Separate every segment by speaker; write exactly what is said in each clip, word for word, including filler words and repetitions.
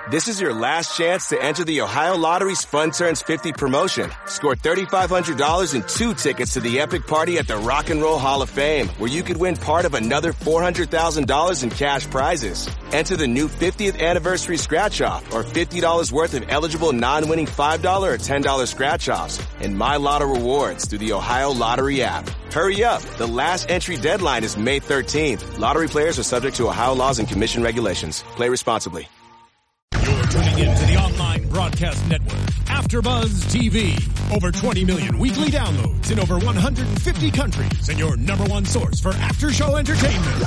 Speaker 1: This is your last chance to enter the Ohio Lottery's Fun Turns fifty promotion. Score three thousand five hundred dollars and two tickets to the epic party at the Rock and Roll Hall of Fame, where you could win part of another four hundred thousand dollars in cash prizes. Enter the new fiftieth anniversary scratch-off or fifty dollars worth of eligible non-winning five dollars or ten dollars scratch-offs and My Lotto rewards through the Ohio Lottery app. Hurry up. The last entry deadline is May thirteenth. Lottery players are subject to Ohio laws and commission regulations. Play responsibly.
Speaker 2: You're tuning in to the online broadcast network, AfterBuzz T V. Over twenty million weekly downloads in over one hundred fifty countries, and your number one source for after-show entertainment.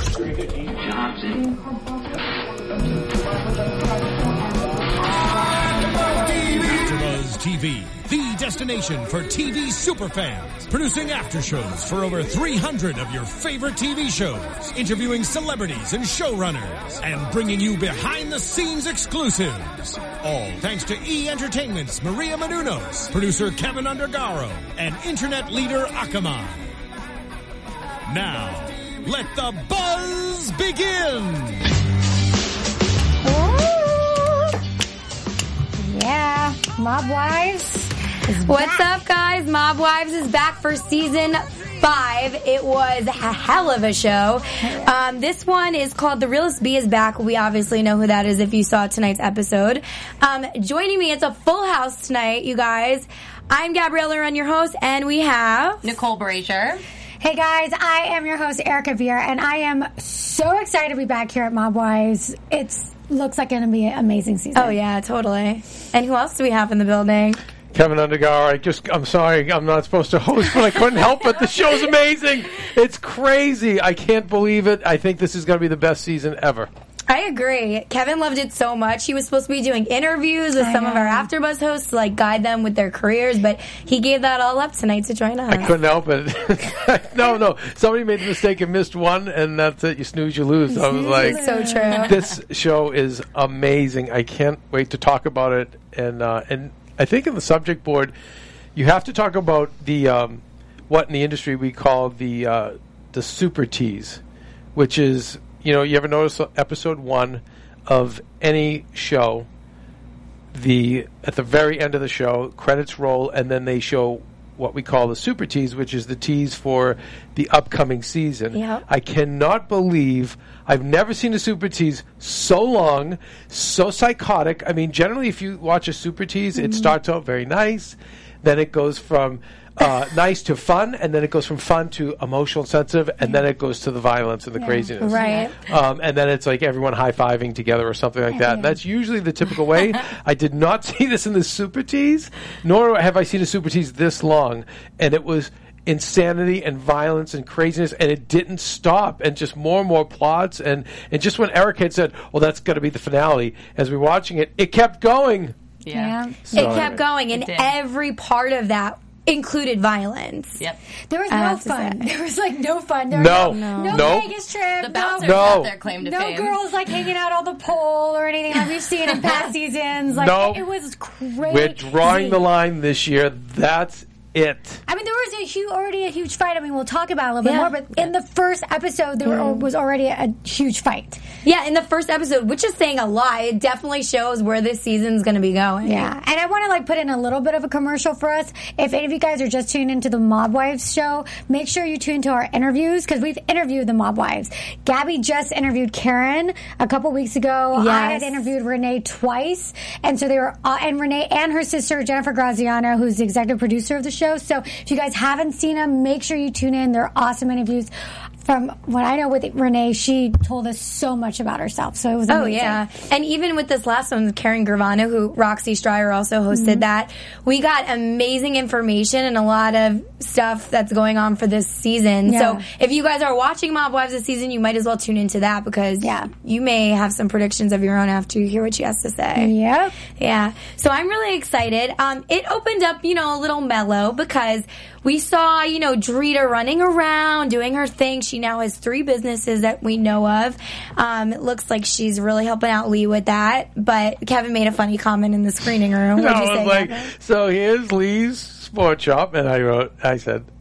Speaker 2: AfterBuzz T V, the destination for T V superfans, producing aftershows for over three hundred of your favorite T V shows, interviewing celebrities and showrunners, and bringing you behind-the-scenes exclusives. All thanks to E! Entertainment's Maria Menounos, producer Kevin Undergaro, and internet leader Akamai. Now, let the buzz begin!
Speaker 3: Yeah, Mob Wives.
Speaker 4: What's up, guys? Mob Wives is back for season five. It was a hell of a show. Um, this one is called The Realest B is Back. We obviously know who that is if you saw tonight's episode. Um, joining me, it's a full house tonight, you guys. I'm Gabriella Run, your host, and we have
Speaker 5: Nicole Brazier.
Speaker 3: Hey guys, I am your host, Erica Viera, and I am so excited to be back here at Mob Wives. It's looks like going to be an amazing season.
Speaker 4: Oh yeah, totally. And who else do we have in the building?
Speaker 6: Kevin Undergaro. I just, I'm sorry, I'm not supposed to host, but I couldn't help it. The show's amazing. It's crazy. I can't believe it. I think this is going to be the best season ever.
Speaker 4: I agree. Kevin loved it so much. He was supposed to be doing interviews with
Speaker 3: I
Speaker 4: some
Speaker 3: know.
Speaker 4: of our AfterBuzz hosts to like guide them with their careers, but he gave that all up tonight to join us.
Speaker 6: I couldn't help it. no, no. Somebody made the mistake and missed one, and that's it. You snooze, you lose. I was like,
Speaker 4: So true.
Speaker 6: this show is amazing. I can't wait to talk about it. And uh, and I think in the subject board, you have to talk about the um, what in the industry we call the uh, the super tease, which is, you know, you ever notice episode one of any show, the at the very end of the show, credits roll, and then they show what we call the super tease, which is the tease for the upcoming season.
Speaker 4: Yep.
Speaker 6: I cannot believe I've never seen a super tease so long, so psychotic. I mean, generally, if you watch a super tease, mm-hmm. it starts out very nice, then it goes from uh, nice to fun, and then it goes from fun to emotional, sensitive, and then it goes to the violence and the
Speaker 3: Yeah.
Speaker 6: craziness.
Speaker 4: Right.
Speaker 6: Um, and then it's like everyone high-fiving together or something like that.
Speaker 3: Yeah.
Speaker 6: That's usually the typical way. I did not see this in the super tease, nor have I seen a super tease this long. And it was insanity and violence and craziness, and it didn't stop, and just more and more plots. And, and just when Eric had said, well, that's going to be the finale, as we were watching it, it kept going.
Speaker 3: Yeah.
Speaker 4: It
Speaker 6: So-
Speaker 4: kept going, and
Speaker 5: It did.
Speaker 4: every part of that included violence.
Speaker 5: Yep.
Speaker 3: There was
Speaker 4: I
Speaker 3: no
Speaker 4: have to
Speaker 3: fun.
Speaker 4: say.
Speaker 3: There was like no fun. There
Speaker 6: No.
Speaker 3: was no,
Speaker 6: No.
Speaker 3: no
Speaker 6: Nope.
Speaker 3: Vegas trip.
Speaker 5: The
Speaker 3: no,
Speaker 5: bouncers
Speaker 6: No.
Speaker 5: have their claim to
Speaker 3: no
Speaker 5: fame.
Speaker 3: girls like hanging out on the pole or anything like we've seen in past seasons. Like
Speaker 6: No.
Speaker 3: it, it was crazy.
Speaker 6: We're drawing the line this year. That's it.
Speaker 3: I mean, there was a huge, already a huge fight. I mean, we'll talk about it a little
Speaker 4: Yeah.
Speaker 3: bit more. But in the first episode, there were, was already a, a huge fight.
Speaker 4: Yeah, in the first episode, which is saying a lot, it definitely shows where this season's going to be going.
Speaker 3: Yeah, and I want to like put in a little bit of a commercial for us. If any of you guys are just tuned into the Mob Wives show, make sure you tune to our interviews because we've interviewed the Mob Wives. Gabby just interviewed Karen a couple weeks ago. I had
Speaker 4: Yes.
Speaker 3: interviewed Renee twice, and so they were uh, and Renee and her sister Jennifer Graziano, who's the executive producer of the show. So if you guys haven't seen them, make sure you tune in. They're awesome interviews. From what I know with Renee, she told us so much about herself. So it was amazing.
Speaker 4: Oh, yeah. And even with this last one, Karen Gravano, who Roxy Stryer also hosted
Speaker 3: Mm-hmm.
Speaker 4: that, we got amazing information and a lot of stuff that's going on for this season.
Speaker 3: Yeah.
Speaker 4: So if you guys are watching Mob Wives this season, you might as well tune into that because
Speaker 3: Yeah.
Speaker 4: you may have some predictions of your own after you hear what she has to say.
Speaker 3: Yep.
Speaker 4: Yeah. So I'm really excited. Um, it opened up, you know, a little mellow because we saw, you know, Drita running around, doing her thing. She now has three businesses that we know of. Um, it looks like she's really helping out Lee with that. But Kevin made a funny comment in the screening room.
Speaker 6: No,
Speaker 4: What'd you
Speaker 6: I
Speaker 4: say,
Speaker 6: was like,
Speaker 4: Kevin?
Speaker 6: so here's Lee's sports shop, and I wrote, I said,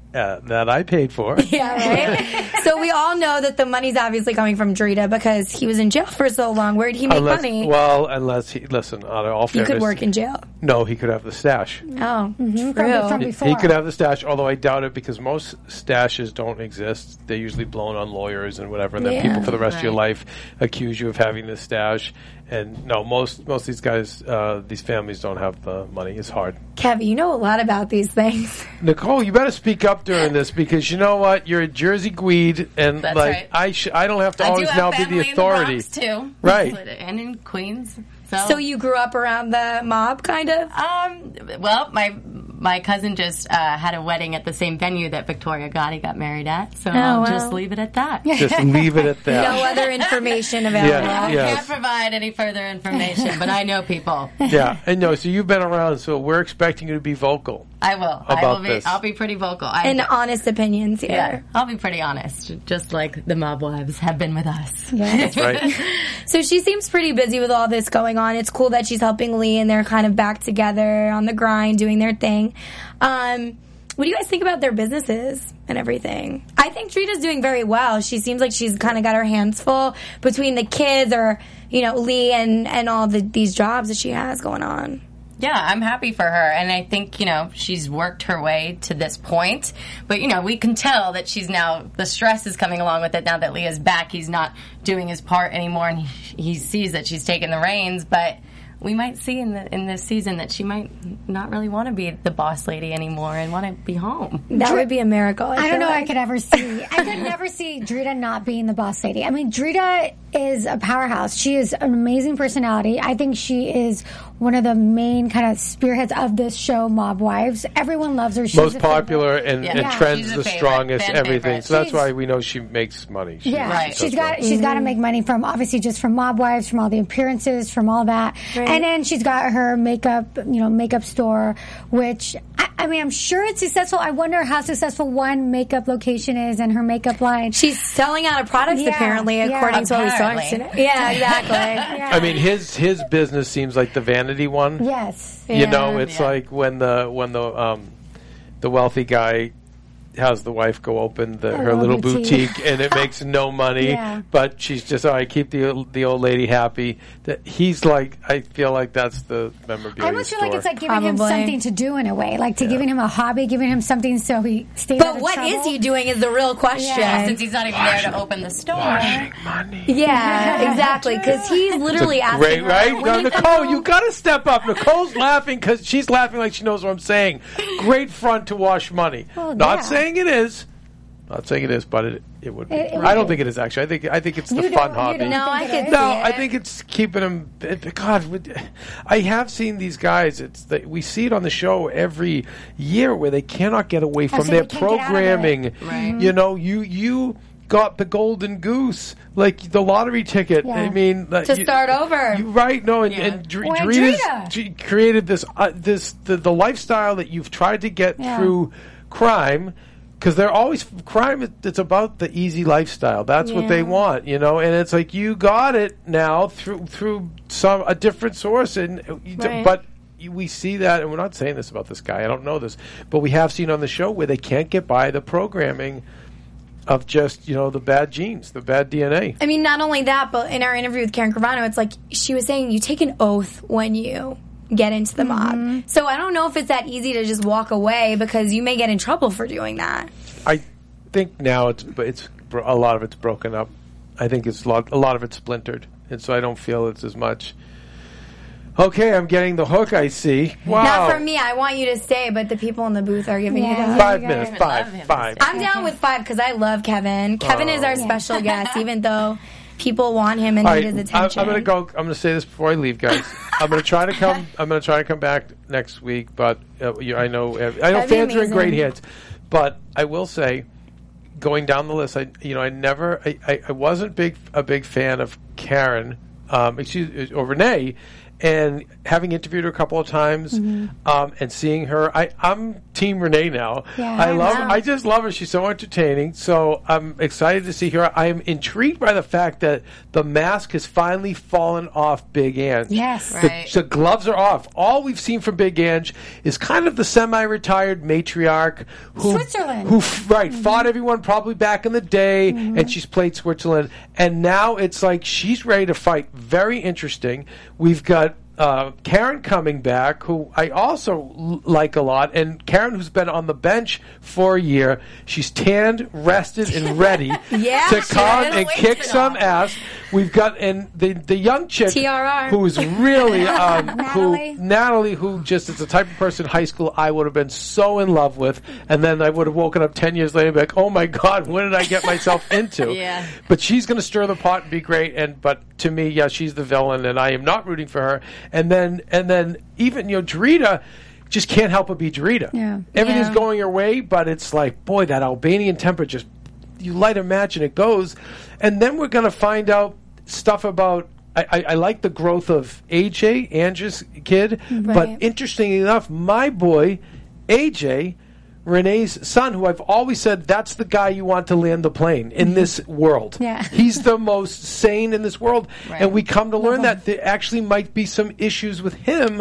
Speaker 6: uh, that I paid for.
Speaker 4: Yeah, right? So we all know that the money's obviously coming from Drita because he was in jail for so long. Where did he make
Speaker 6: unless,
Speaker 4: money?
Speaker 6: Well, unless he, listen, out of all
Speaker 4: He
Speaker 6: fairness.
Speaker 4: could work in jail.
Speaker 6: No, he could have the stash.
Speaker 4: Oh,
Speaker 3: Mm-hmm.
Speaker 4: true.
Speaker 3: From, from
Speaker 6: He,
Speaker 3: before.
Speaker 6: he could have the stash, although I doubt it because most stashes don't exist. They're usually blown on lawyers and whatever, and then
Speaker 4: Yeah.
Speaker 6: people for the rest of your
Speaker 5: Right.
Speaker 6: life accuse you of having this stash. And no, most most of these guys, uh, these families don't have the money. It's hard.
Speaker 4: Kev, you know a lot about these things.
Speaker 6: Nicole, you better speak up during this because you know what? You're a Jersey Gwede, and
Speaker 5: That's
Speaker 6: like
Speaker 5: right.
Speaker 6: I, sh- I don't have to
Speaker 5: I do
Speaker 6: always
Speaker 5: have
Speaker 6: now be
Speaker 5: family
Speaker 6: the authority.
Speaker 5: in the Bronx, too.
Speaker 6: Right.
Speaker 5: And in Queens. So,
Speaker 4: So you grew up around the mob, kind of?
Speaker 5: Um, well, my my cousin just uh, had a wedding at the same venue that Victoria Gotti got married at, so I'll
Speaker 4: wow.
Speaker 5: just leave it at that.
Speaker 6: Just leave it at that.
Speaker 4: No other information available.
Speaker 6: Yeah,
Speaker 5: I
Speaker 6: yes.
Speaker 5: can't provide any further information, but I know people.
Speaker 6: Yeah, and no, so you've been around, so we're expecting you to be vocal.
Speaker 5: I will. I
Speaker 6: About
Speaker 5: will be.
Speaker 6: this.
Speaker 5: I'll be pretty vocal. I,
Speaker 4: And honest opinions here.
Speaker 5: yeah, I'll be pretty honest, just like the mob wives have been with us.
Speaker 6: That's right.
Speaker 4: So she seems pretty busy with all this going on. It's cool that she's helping Lee and they're kind of back together on the grind, doing their thing. Um, what do you guys think about their businesses and everything? I think Drita's doing very well. She seems like she's kind of got her hands full between the kids or, you know, Lee and, and all the, these jobs that she has going on.
Speaker 5: Yeah, I'm happy for her, and I think, you know, she's worked her way to this point. But, you know, we can tell that she's now, the stress is coming along with it now that Leah's back. He's not doing his part anymore, and he, he sees that she's taking the reins, but we might see in the in this season that she might not really want to be the boss lady anymore and want to be home.
Speaker 4: That would be a miracle. I,
Speaker 3: I don't
Speaker 4: feel
Speaker 3: know.
Speaker 4: like.
Speaker 3: I could ever see. I could never see Drita not being the boss lady. I mean, Drita is a powerhouse. She is an amazing personality. I think she is one of the main kind of spearheads of this show, Mob Wives. Everyone loves her. She's
Speaker 6: Most
Speaker 3: a favorite.
Speaker 6: popular and,
Speaker 5: Yeah.
Speaker 6: and
Speaker 5: Yeah.
Speaker 6: trends
Speaker 5: She's a
Speaker 6: the
Speaker 5: favorite,
Speaker 6: strongest,
Speaker 5: fan
Speaker 6: everything.
Speaker 5: favorite.
Speaker 6: So that's
Speaker 3: She's-
Speaker 6: why we know she makes money. She,
Speaker 3: Yeah,
Speaker 5: Right.
Speaker 6: she
Speaker 3: she's
Speaker 6: does
Speaker 3: got
Speaker 6: well.
Speaker 3: she's got to make money from obviously just from Mob Wives, from all the appearances, from all that,
Speaker 4: Right.
Speaker 3: and then she's got her makeup, you know, makeup store, which I, I mean, I'm sure it's successful. I wonder how successful one makeup location is and her makeup line.
Speaker 4: She's selling out of products
Speaker 3: Yeah,
Speaker 4: apparently,
Speaker 3: yeah.
Speaker 4: according to all these songs
Speaker 5: Apparently.
Speaker 4: today. Yeah, exactly.
Speaker 3: Yeah.
Speaker 6: I mean, his his business seems like the vanity one.
Speaker 3: Yes.
Speaker 6: You know, it's
Speaker 5: Yeah.
Speaker 6: like when the when the um, the wealthy guy has the wife go open the, her
Speaker 3: little
Speaker 6: little
Speaker 3: boutique.
Speaker 6: boutique, and it makes no money,
Speaker 3: Yeah.
Speaker 6: but she's just, oh, I keep the the old lady happy. That he's like, I feel like that's the memorabilia
Speaker 3: I almost feel
Speaker 6: store.
Speaker 3: like it's like giving him
Speaker 4: Probably.
Speaker 3: something to do in a way, like to giving him a hobby, giving him something so he stays out
Speaker 4: But
Speaker 3: of
Speaker 4: what
Speaker 3: trouble.
Speaker 4: is he doing is the real question.
Speaker 3: Yeah.
Speaker 5: Since he's not even there to open the store.
Speaker 6: money.
Speaker 4: Yeah, exactly. Because he's literally asking
Speaker 6: Great,
Speaker 4: her,
Speaker 6: right?
Speaker 4: when
Speaker 6: Now,
Speaker 4: you
Speaker 6: Nicole,
Speaker 4: come home-
Speaker 6: you got to step up. Nicole's laughing because she's laughing like she knows what I'm saying. Great front to wash money.
Speaker 3: Well,
Speaker 6: Not
Speaker 3: yeah.
Speaker 6: saying it is. Not saying it is, but it it would be.
Speaker 3: It- it
Speaker 6: I don't
Speaker 3: would
Speaker 6: think it is actually. I think I think it's
Speaker 3: You
Speaker 6: the
Speaker 3: don't-
Speaker 6: fun
Speaker 3: you
Speaker 6: hobby.
Speaker 3: don't
Speaker 4: No, I
Speaker 3: think it
Speaker 4: could
Speaker 3: is?
Speaker 6: No,
Speaker 4: see
Speaker 6: I
Speaker 4: it.
Speaker 6: think it's keeping them. It, God, would- I have seen these guys. It's the, we see it on the show every year where they cannot get away from
Speaker 3: so
Speaker 6: their
Speaker 3: they can't get out of it.
Speaker 6: programming.
Speaker 5: Right.
Speaker 6: You know, you you got the golden goose, like the lottery ticket. I
Speaker 3: Yeah.
Speaker 6: mean, like,
Speaker 4: To
Speaker 6: you-
Speaker 4: start over.
Speaker 6: You, right? No, and,
Speaker 5: Yeah.
Speaker 6: and Dr-
Speaker 3: Or
Speaker 6: Drita's-
Speaker 3: Drita.
Speaker 6: she created this uh, this the, the lifestyle that you've tried to get
Speaker 3: Yeah.
Speaker 6: through crime. Because they're always crime. is- It's about the easy lifestyle. That's what they
Speaker 4: Yeah.
Speaker 6: want, you know. And it's like you got it now through through some a different source, and you d-
Speaker 4: Right.
Speaker 6: but you- we see that, and we're not saying this about this guy. I don't know this, but we have seen on the show where they can't get by the programming of just you know the bad genes, the bad D N A.
Speaker 4: I mean, not only that, but in our interview with Karen Carvano, it's like she was saying you take an oath when you get into the mob. So I don't know if it's that easy to just walk away because you may get in trouble for doing that.
Speaker 6: I think now it's but it's bro- a lot of it's broken up. I think it's a lot, a lot of it's splintered, and so I don't feel it's as much. Okay, I'm getting the hook. I see. Wow.
Speaker 4: Not for me. I want you to stay, but the people in the booth are giving you
Speaker 3: Yeah.
Speaker 4: the hook.
Speaker 6: Five
Speaker 3: You guys-
Speaker 6: minutes.
Speaker 5: I
Speaker 6: Five.
Speaker 5: love him.
Speaker 6: Five.
Speaker 4: I'm down with five because I love Kevin. Kevin is our
Speaker 6: Oh.
Speaker 4: special guest, even though people want him and
Speaker 6: All
Speaker 4: need
Speaker 6: right,
Speaker 4: his
Speaker 6: I,
Speaker 4: attention.
Speaker 6: I'm going to go. I'm going to say this before I leave, guys. I'm going to try to come. I'm going to try to come back next week. But uh, you, I know. I know
Speaker 4: That'd be
Speaker 6: fans are in great
Speaker 4: amazing.
Speaker 6: hands. But I will say, going down the list, I you know I never. I, I, I wasn't big a big fan of Karen um, excuse or Renee. And having interviewed her a couple of times, mm-hmm. um, and seeing her, I, I'm Team Renee now.
Speaker 3: Yeah,
Speaker 6: I love,
Speaker 3: wow.
Speaker 6: I just love her. She's so entertaining. So I'm excited to see her. I am intrigued by the fact that the mask has finally fallen off Big Ange.
Speaker 3: Yes,
Speaker 6: the,
Speaker 5: right.
Speaker 6: the gloves are off. All we've seen from Big Ange is kind of the semi-retired matriarch who,
Speaker 3: Switzerland.
Speaker 6: who right, mm-hmm. fought everyone probably back in the day, mm-hmm. and she's played Switzerland. And now it's like she's ready to fight. Very interesting. We've got Uh, Karen coming back, who I also l- like a lot, and Karen, who's been on the bench for a year, she's tanned, rested, and ready
Speaker 4: Yeah,
Speaker 6: to
Speaker 4: she
Speaker 6: come
Speaker 5: had a
Speaker 6: and
Speaker 5: weight
Speaker 6: kick
Speaker 5: fit
Speaker 6: some
Speaker 5: on.
Speaker 6: ass. We've got and the the young chick
Speaker 4: T R R.
Speaker 6: who is really um, who
Speaker 3: Natalie.
Speaker 6: Natalie, who just is the type of person in high school I would have been so in love with, and then I would have woken up ten years later and be like, oh my god, what did I get myself into?
Speaker 5: Yeah.
Speaker 6: But she's going to stir the pot and be great. And but to me, yeah, she's the villain, and I am not rooting for her. And then and then even you know, Drita just can't help but be Drita.
Speaker 3: Yeah.
Speaker 6: Everything's
Speaker 5: Yeah.
Speaker 6: going her way, but it's like, boy, that Albanian temper just you light a match and it goes. And then we're going to find out stuff about. I, I, I like the growth of A J, Ange's kid,
Speaker 3: Right.
Speaker 6: but interestingly enough, my boy A J. Renee's son, who I've always said that's the guy you want to land the plane in this world.
Speaker 3: Yeah.
Speaker 6: He's the most sane in this world.
Speaker 5: Right.
Speaker 6: And we come to learn that there actually might be some issues with him.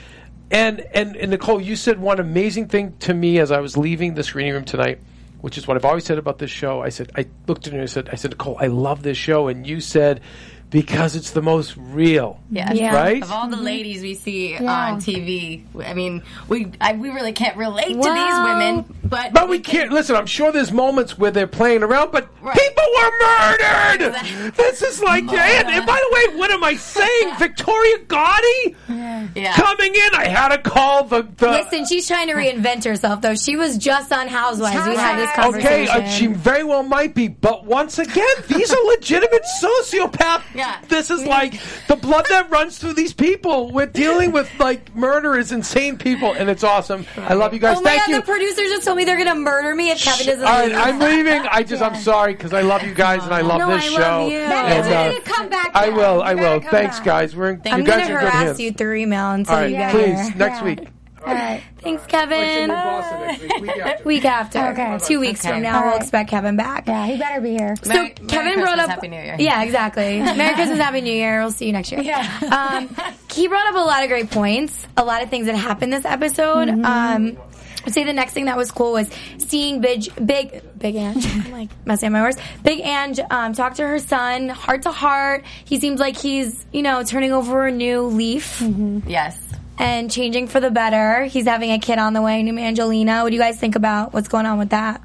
Speaker 6: And, and, and Nicole, you said one amazing thing to me as I was leaving the screening room tonight, which is what I've always said about this show. I said, I looked at her and I said, I said, Nicole, I love this show. And you said, because it's the most real.
Speaker 5: Yeah.
Speaker 4: Yeah.
Speaker 6: Right?
Speaker 5: Of all the ladies we see
Speaker 3: Yeah.
Speaker 5: on T V, I mean, we I, we really can't relate to
Speaker 4: Well-
Speaker 5: these women, but
Speaker 6: But we can't listen. I'm sure there's moments where they're playing around, but
Speaker 5: Right.
Speaker 6: people were murdered.
Speaker 5: Exactly.
Speaker 6: This is like, and, and by the way, what am I saying? Victoria Gotti
Speaker 5: Yeah.
Speaker 6: coming in. I had to call the. the
Speaker 4: Listen, she's trying to reinvent herself, though. She was just on Housewives. We had this conversation.
Speaker 6: okay, uh, she very well might be, but once again, these are legitimate sociopaths.
Speaker 5: Yeah.
Speaker 6: This is like the blood that runs through these people. We're dealing with like murderers, insane people, and it's awesome. I love you guys.
Speaker 4: Oh my
Speaker 6: Thank
Speaker 4: god,
Speaker 6: you.
Speaker 4: the producers just told me they're gonna murder me if Kevin doesn't
Speaker 6: All right,
Speaker 4: leave.
Speaker 6: I'm leaving. I just, I'm sorry because I love you guys and I love
Speaker 4: No,
Speaker 6: this
Speaker 4: I
Speaker 6: show.
Speaker 4: love you.
Speaker 3: That
Speaker 6: And,
Speaker 3: means you
Speaker 6: uh,
Speaker 3: need to come back.
Speaker 6: I
Speaker 3: now.
Speaker 6: will.
Speaker 3: You
Speaker 6: I
Speaker 3: gotta
Speaker 6: will.
Speaker 3: come
Speaker 6: Thanks,
Speaker 3: back.
Speaker 6: guys. We're in,
Speaker 4: I'm
Speaker 6: you
Speaker 4: gonna
Speaker 6: guys are in good
Speaker 4: harass
Speaker 6: hands.
Speaker 4: you through email until
Speaker 6: All right,
Speaker 4: you get
Speaker 6: please.
Speaker 4: here.
Speaker 6: Next
Speaker 3: Yeah.
Speaker 6: week.
Speaker 3: All right.
Speaker 4: Thanks, Kevin.
Speaker 6: Boston next week. Week after.
Speaker 4: Week after.
Speaker 3: Okay.
Speaker 4: Two weeks
Speaker 5: Okay.
Speaker 4: from now,
Speaker 3: All
Speaker 4: we'll
Speaker 3: right.
Speaker 4: expect Kevin back.
Speaker 3: Yeah, he better be here.
Speaker 4: So
Speaker 5: Merry-
Speaker 4: Kevin
Speaker 5: Merry
Speaker 4: brought
Speaker 5: Christmas,
Speaker 4: up.
Speaker 5: Happy New Year.
Speaker 4: Yeah, exactly. Merry Christmas, Happy New Year. We'll see you next year.
Speaker 3: Yeah.
Speaker 4: Um, he brought up a lot of great points. A lot of things that happened this episode.
Speaker 3: Mm-hmm.
Speaker 4: Um, I'd say the next thing that was cool was seeing Big, Big, Big Ange. I'm like messing up my words. Big Ange um, talk to her son, heart to heart. He seems like he's, you know, turning over a new leaf
Speaker 5: Yes.
Speaker 4: and changing for the better. He's having a kid on the way, new Angelina. What do you guys think about what's going on with that?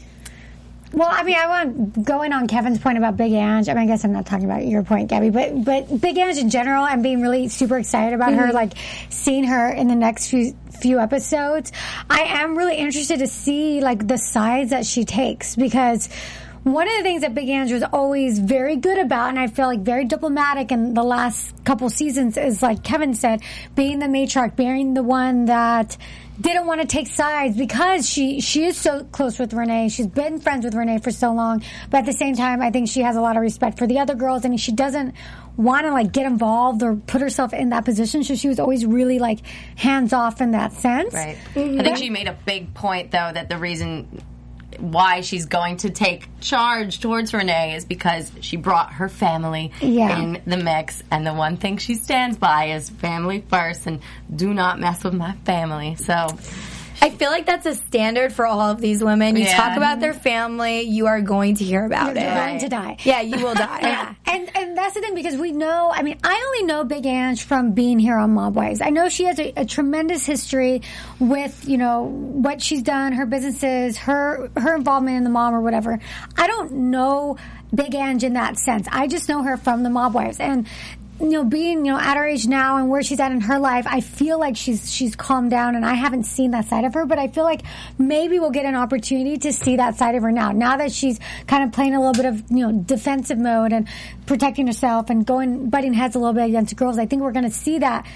Speaker 3: Well, I mean, I want going on Kevin's point about Big Ange. I mean, I guess I'm not talking about your point, Gabby, but but Big Ange in general, I'm being really super excited about her. Like seeing her in the next few few episodes. I am really interested to see like the sides that she takes because. One of the things that Big Ange was always very good about, and I feel like very diplomatic in the last couple seasons, is like Kevin said, being the matriarch, being the one that didn't want to take sides because she she is so close with Renee. She's been friends with Renee for so long, but at the same time, I think she has a lot of respect for the other girls, and she doesn't want to like get involved or put herself in that position. So she was always really like hands off in that sense.
Speaker 5: Right. I think she made a big point, though, that the reason why she's going to take charge towards Renee is because she brought her family
Speaker 3: Yeah.
Speaker 5: in the mix, and the one thing she stands by is family first, and do not mess with my family. So
Speaker 4: I feel like that's a standard for all of these women. You
Speaker 5: Yeah.
Speaker 4: talk about their family, you are going to hear about
Speaker 3: You're
Speaker 4: it.
Speaker 3: going to die.
Speaker 4: Yeah, you will die.
Speaker 3: Yeah, and and that's the thing because we know. I mean, I only know Big Ange from being here on Mob Wives. I know she has a, a tremendous history with you know what she's done, her businesses, her her involvement in the mom or whatever. I don't know Big Ange in that sense. I just know her from the Mob Wives and. You know, being you know at her age now and where she's at in her life, I feel like she's she's calmed down, and I haven't seen that side of her. But I feel like maybe we'll get an opportunity to see that side of her now. Now that she's kind of playing a little bit of you know defensive mode and protecting herself and going butting heads a little bit against girls, I think we're going to see that.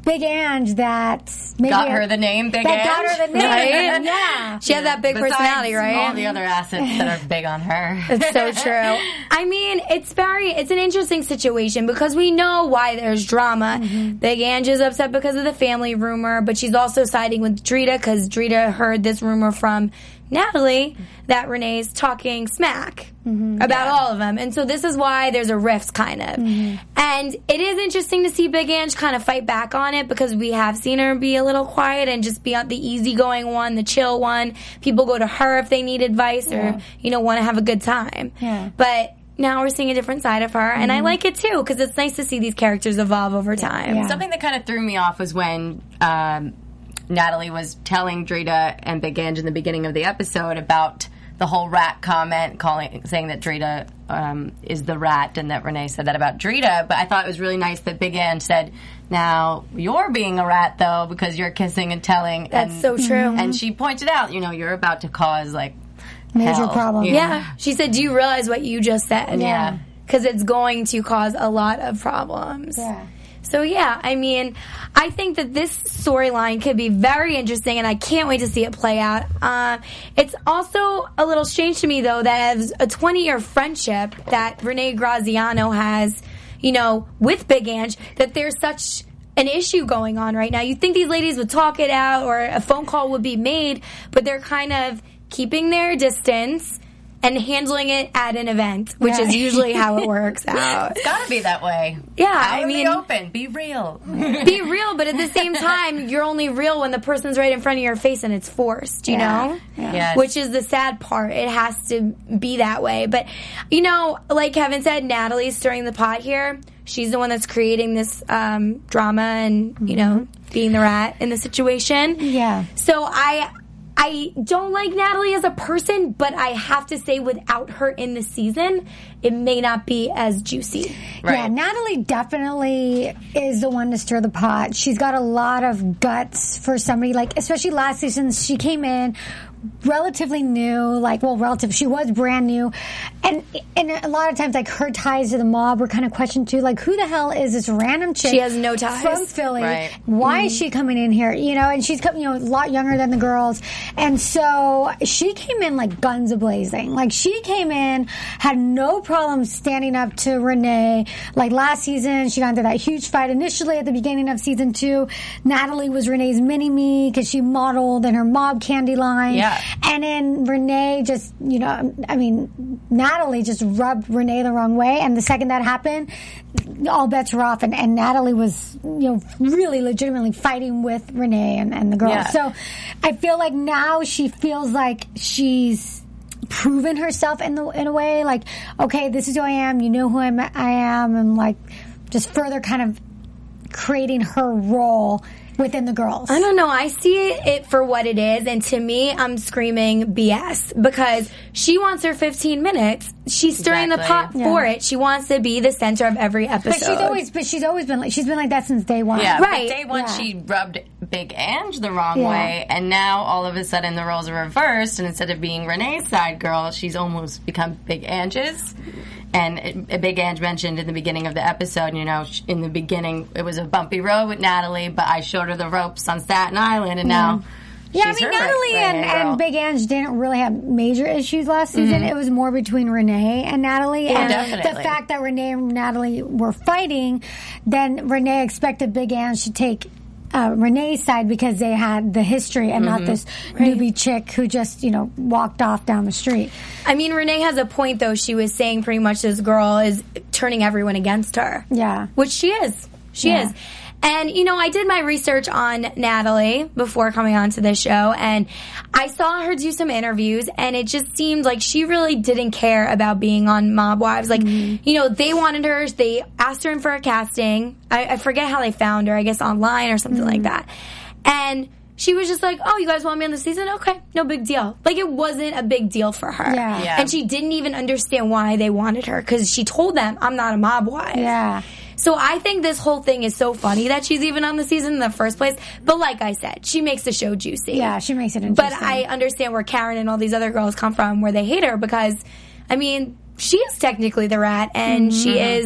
Speaker 3: Big Ange that maybe
Speaker 5: got her the name Big
Speaker 3: that
Speaker 5: Ange.
Speaker 3: got her the name.
Speaker 4: Right?
Speaker 3: Yeah.
Speaker 4: She has that big
Speaker 5: Besides
Speaker 4: personality, right?
Speaker 5: all the other assets that are big on her.
Speaker 4: It's so true. I mean, it's very, it's an interesting situation because we know why there's drama.
Speaker 3: Mm-hmm.
Speaker 4: Big Ange is upset because of the family rumor, but she's also siding with Drita because Drita heard this rumor from Natalie that Renee's talking smack mm-hmm. about
Speaker 5: Yeah.
Speaker 4: all of them. And so this is why there's a rift, kind of.
Speaker 3: Mm-hmm.
Speaker 4: And it is interesting to see Big Ange kind of fight back on it because we have seen her be a little quiet and just be on the easygoing one, the chill one. People go to her if they need advice or,
Speaker 3: Yeah.
Speaker 4: you know, want to have a good time.
Speaker 3: Yeah.
Speaker 4: But now we're seeing a different side of her, and I like it too because it's nice to see these characters evolve over time.
Speaker 3: Yeah.
Speaker 5: Something that kind of threw me off was when um, Natalie was telling Drita and Big Ange in the beginning of the episode about the whole rat comment, calling saying that Drita um, is the rat, and that Renee said that about Drita. But I thought it was really nice that Big Ange said, "Now you're being a rat though because you're kissing and telling."
Speaker 4: That's
Speaker 5: and,
Speaker 4: so true.
Speaker 5: And she pointed out, you know, you're about to cause like
Speaker 3: Major
Speaker 5: hell.
Speaker 3: problem.
Speaker 4: Yeah. She said, do you realize what you just said?
Speaker 5: Yeah.
Speaker 4: Because it's going to cause a lot of problems.
Speaker 3: Yeah.
Speaker 4: So, yeah, I mean, I think that this storyline could be very interesting, and I can't wait to see it play out. Uh, it's also a little strange to me, though, that as a twenty-year friendship that Renee Graziano has, you know, with Big Ange, that there's such an issue going on right now. You'd think these ladies would talk it out or a phone call would be made, but they're kind of keeping their distance and handling it at an event, which
Speaker 3: Yeah.
Speaker 4: is usually how it works out.
Speaker 5: It's got to be that way.
Speaker 4: Yeah,
Speaker 5: Out
Speaker 4: I
Speaker 5: in
Speaker 4: mean,
Speaker 5: the open, be real.
Speaker 4: be real, but at the same time, you're only real when the person's right in front of your face and it's forced, you
Speaker 3: Yeah.
Speaker 4: know?
Speaker 5: Yes.
Speaker 4: Which is the sad part. It has to be that way. But, you know, like Kevin said, Natalie's stirring the pot here. She's the one that's creating this um, drama and, you know, being the rat in the situation.
Speaker 3: Yeah.
Speaker 4: So I... I don't like Natalie as a person, but I have to say without her in the season, it may not be as juicy.
Speaker 5: Right.
Speaker 3: Yeah, Natalie definitely is the one to stir the pot. She's got a lot of guts for somebody, like, especially last season, she came in relatively new, like, well, relative, she was brand new. And and a lot of times, like, her ties to the mob were kind of questioned too. Like, who the hell is this random chick?
Speaker 4: She has no ties.
Speaker 3: From Philly.
Speaker 5: Right.
Speaker 3: Why is she coming in here? You know, and she's, come- you know, a lot younger than the girls. And so she came in like guns a-blazing. Like, she came in, had no problem standing up to Renee. Like, last season, she got into that huge fight initially at the beginning of season two. Natalie was Renee's mini-me because she modeled in her mob candy line.
Speaker 5: Yeah.
Speaker 3: And then Renee just, you know, I mean, Natalie just rubbed Renee the wrong way. And the second that happened, all bets were off. And, and Natalie was, you know, really legitimately fighting with Renee and, and the girls.
Speaker 5: Yeah.
Speaker 3: So I feel like now she feels like she's proven herself in the in a way. Like, okay, this is who I am. You know who I'm, I am. And like, just further kind of creating her role within the girls.
Speaker 4: I don't know. I see it for what it is, and to me, I'm screaming B S because she wants her fifteen minutes. She's stirring
Speaker 5: Exactly.
Speaker 4: the pot
Speaker 3: Yeah.
Speaker 4: for it. She wants to be the center of every episode.
Speaker 3: But she's always, but she's always been like, she's been like that since day one.
Speaker 5: Yeah,
Speaker 4: Right.
Speaker 5: but day one
Speaker 3: Yeah.
Speaker 5: she rubbed Big Ange the wrong
Speaker 3: Yeah.
Speaker 5: way, and now all of a sudden the roles are reversed, and instead of being Renee's side girl, she's almost become Big Ange's. And it, Big Ange mentioned in the beginning of the episode, you know, sh- in the beginning it was a bumpy road with Natalie, but I showed her the ropes on Staten Island, and now
Speaker 3: Yeah, I
Speaker 5: she's
Speaker 3: mean,
Speaker 5: her
Speaker 3: Natalie
Speaker 5: Renee
Speaker 3: and,
Speaker 5: girl.
Speaker 3: and Big Ange didn't really have major issues last season. It was more between Renee and Natalie. and
Speaker 5: definitely.
Speaker 3: the fact that Renee and Natalie were fighting, then Renee expected Big Ange to take uh, Renee's side because they had the history and not this newbie chick who just, you know, walked off down the street.
Speaker 4: I mean, Renee has a point, though. She was saying pretty much this girl is turning everyone against her.
Speaker 3: Yeah.
Speaker 4: Which she is. She
Speaker 3: Yeah.
Speaker 4: is. And, you know, I did my research on Natalie before coming on to this show, and I saw her do some interviews, and it just seemed like she really didn't care about being on Mob Wives. Like, you know, they wanted her, they asked her in for a casting. I, I forget how they found her, I guess online or something like that. And she was just like, oh, you guys want me on the season? Okay, no big deal. Like, it wasn't a big deal for her.
Speaker 3: Yeah.
Speaker 5: Yeah.
Speaker 4: And she didn't even understand why they wanted her, because she told them, I'm not a mob wife.
Speaker 3: Yeah.
Speaker 4: So I think this whole thing is so funny that she's even on the season in the first place. But like I said, she makes the show juicy.
Speaker 3: Yeah, she makes it interesting.
Speaker 4: But I understand where Karen and all these other girls come from, where they hate her, because, I mean, she is technically the rat, and she is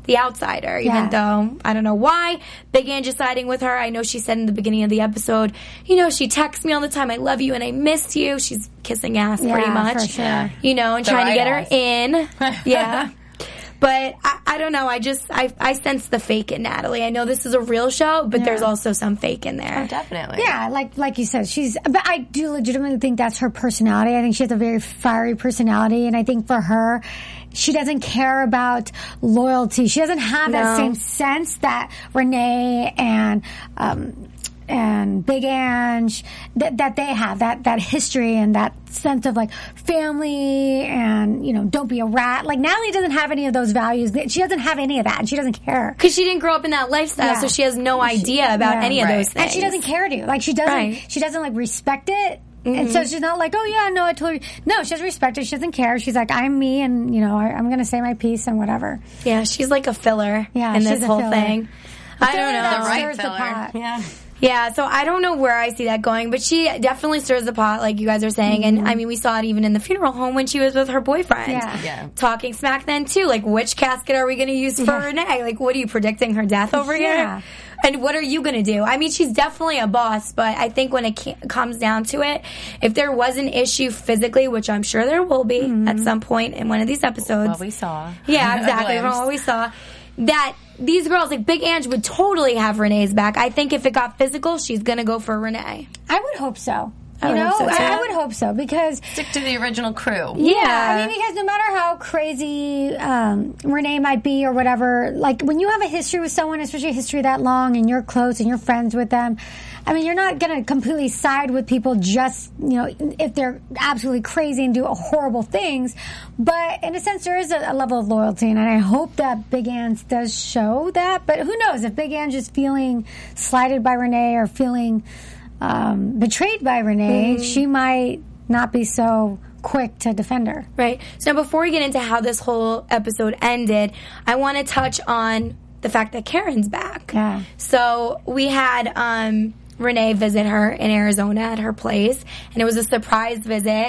Speaker 4: the outsider, even
Speaker 3: Yeah.
Speaker 4: though I don't know why Big Ange is siding with her. I know she said in the beginning of the episode, you know, she texts me all the time, I love you and I miss you. She's kissing ass
Speaker 3: Yeah,
Speaker 4: pretty much,
Speaker 3: for sure.
Speaker 4: you know, and
Speaker 5: The
Speaker 4: trying to
Speaker 5: right
Speaker 4: get
Speaker 5: ass.
Speaker 4: her in. Yeah. But I, I don't know. I just I I sense the fake in Natalie. I know this is a real show, but there's also some fake in there.
Speaker 5: Definitely.
Speaker 3: Yeah, like like you said, she's. But I do legitimately think that's her personality. I think she has a very fiery personality, and I think for her, she doesn't care about loyalty. She doesn't have that
Speaker 4: No.
Speaker 3: same sense that Renee and. Um, and Big Ange, that, that they have, that, that history and that sense of like family and, you know, don't be a rat. Like Natalie doesn't have any of those values. She doesn't have any of that and she doesn't care.
Speaker 4: Because she didn't grow up in that lifestyle,
Speaker 3: Yeah.
Speaker 4: so she has no idea about
Speaker 3: yeah.
Speaker 4: any of
Speaker 5: Right.
Speaker 4: those things.
Speaker 3: And she doesn't care to. Like she doesn't,
Speaker 4: Right.
Speaker 3: she doesn't like respect it. And so she's not like, oh yeah, no, I totally, no, she doesn't respect it. She doesn't care. She's like, I'm me and, you know, I, I'm going to say my piece and whatever.
Speaker 4: Yeah, she's like a filler
Speaker 3: Yeah,
Speaker 4: in
Speaker 3: she's
Speaker 4: this
Speaker 3: a
Speaker 4: whole
Speaker 3: filler.
Speaker 4: thing. I
Speaker 3: filler
Speaker 4: don't know.
Speaker 3: that
Speaker 5: The right
Speaker 3: stirs the
Speaker 5: filler.
Speaker 3: pot.
Speaker 5: Yeah.
Speaker 4: Yeah, so I don't know where I see that going, but she definitely stirs the pot, like you guys are saying. And I mean, we saw it even in the funeral home when she was with her boyfriend.
Speaker 3: Yeah.
Speaker 5: Yeah.
Speaker 4: Talking smack then too. Like, which casket are we going to use for
Speaker 3: Yeah.
Speaker 4: Renee? Like, what are you predicting her death over
Speaker 3: Yeah.
Speaker 4: here? And what are you going to do? I mean, she's definitely a boss, but I think when it ca- comes down to it, if there was an issue physically, which I'm sure there will be at some point in one of these episodes.
Speaker 5: Well, we saw.
Speaker 4: Yeah, exactly.
Speaker 5: A
Speaker 4: From
Speaker 5: glimpse.
Speaker 4: what we saw, that these girls, like Big Ange, would totally have Renee's back. I think if it got physical, she's gonna go for Renee.
Speaker 3: I would hope so.
Speaker 4: I
Speaker 3: You
Speaker 4: would
Speaker 3: know,
Speaker 4: hope so, too.
Speaker 3: I, I would hope so because
Speaker 5: Stick to the original crew.
Speaker 3: Yeah, I mean, because no matter how crazy um, Renee might be or whatever, like when you have a history with someone, especially a history that long, and you're close and you're friends with them, I mean, you're not going to completely side with people just, you know, if they're absolutely crazy and do horrible things. But in a sense, there is a, a level of loyalty, and I hope that Big Ange does show that. But who knows if Big Ange is feeling slighted by Renee or feeling um, betrayed by Renee, she might not be so quick to defend her.
Speaker 4: Right. So now before we get into how this whole episode ended, I want to touch on the fact that Karen's back.
Speaker 3: Yeah.
Speaker 4: So we had um, Renee visit her in Arizona at her place, and it was a surprise visit.